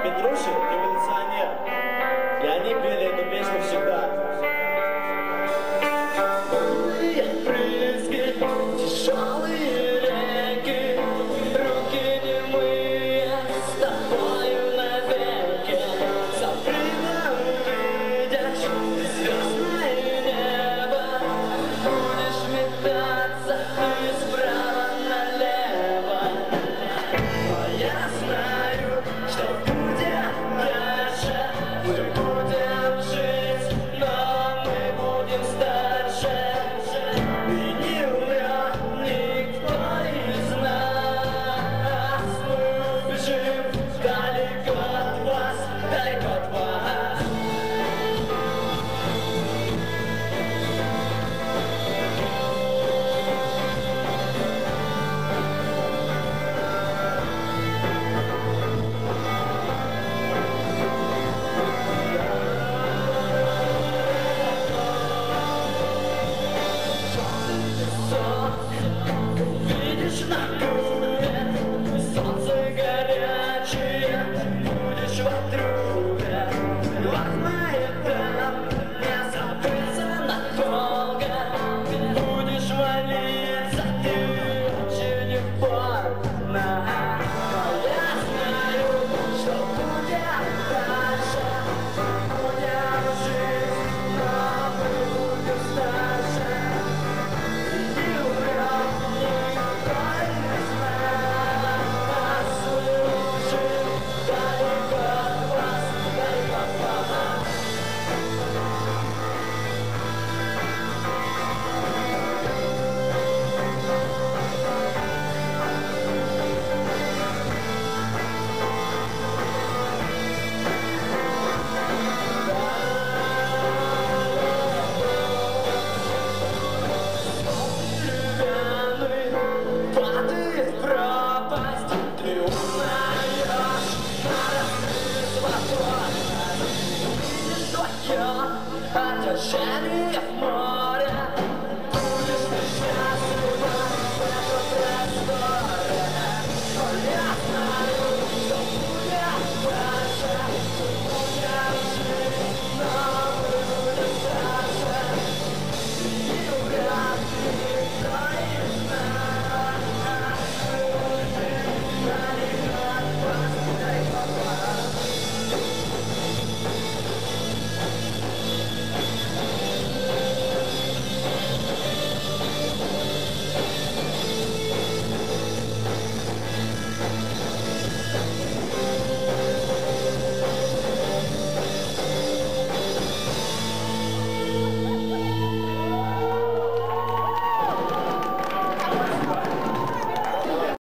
Петрушин революционер, и они пели эту песню всегда. Тяжелые реки, руки немые, с тобою навеки. Запрыгнем, видишь, звездное небо, будешь метаться ты справа налево. Но я знаю, что будет дальше, мы будем жить, но мы будем старше. И не умрет никто из нас, мы убежим далеко от вас, далеко от вас. Видишь на круге, солнце горячее, будешь в отрубе. Главное там не забыться надолго, будешь молиться ты очень упорно. Но я знаю, что будет дальше, будем жить, но мы будем старше. Не умрет никто из нас, мы убежим далеко от вас, далеко от вас. Падает в пропасть, ты узнаешь на свободность. Видишь твое отражение.